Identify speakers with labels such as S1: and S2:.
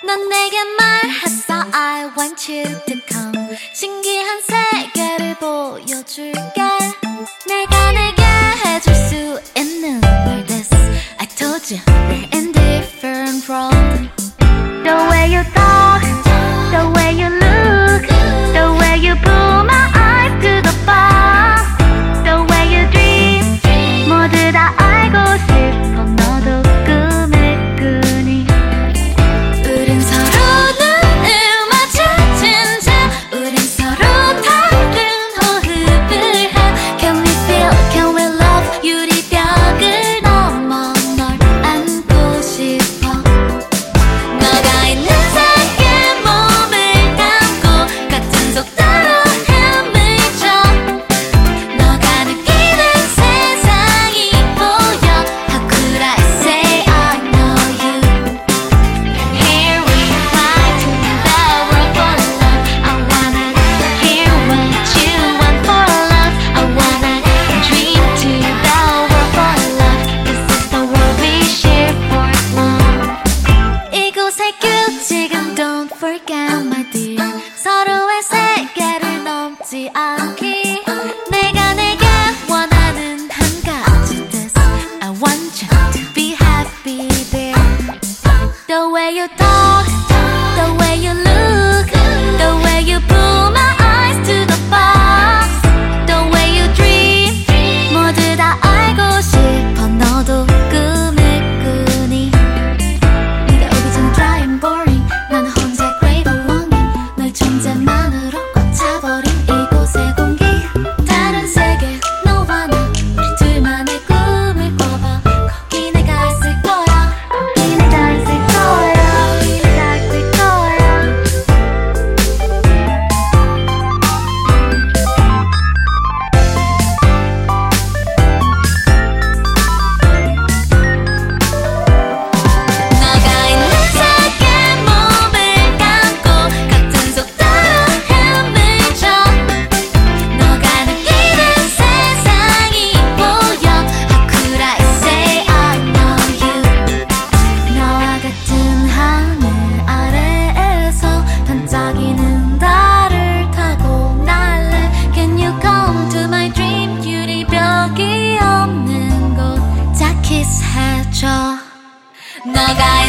S1: 넌 내게 말했어 I want you to come. 신기한 세계를 보여줄게. 내가 내게 해줄 수 있는 말 this I told you we're in different world. The way you talk, the way you look, the way you pull my eyes to the bar, the way you dream 모두 다 알고 싶어. 너도 꿈을 꾸니. 우린 서로 눈을 마주친 채 우린 서로 다른 호흡을 해. Can we feel, can we love. 유리벽을 넘어 널 안고 싶어. 너가 있는 세계에 몸을 담고 같은 속도로 헤매져. 너가 느끼는 세상이 보여. How could I say I know you. Here we fly to the world for love. I wanna hear what you want for love. I wanna dream to the world for love. This is the world we share for love. 이곳의 규칙은 don't forget my dear. 서로의 세계를 넘지 않기. 내가 내게 원하는 한 가지 this I want you to be happy there. The way you talk, the way you look, the way you pull my eyes to the box, the way you dream 모두 다 알고 싶어. 너도 꿈을 꾸니. 네가 오기 전에 dry and boring. 나는 혼자 crave longing. 너의 존재만으로 꽉 차버린 이곳의 공기. 다른 세계 너와 나 우리 둘만의 꿈을 꿔봐. 거기 내가 있을 거야. 거기 내가 있을 거야. 거기 내가 있을 거야. 너가 있는 세계에 몸을 감고 같은 속도로 헤매져. 너가 느끼는 세상이 보여. How could I say I know you. 너와 같은 하늘 아래에서 반짝이는 달을 타고 날래. Can you come to my dream. 유리벽이 없는 곳 자 키스해줘. 너가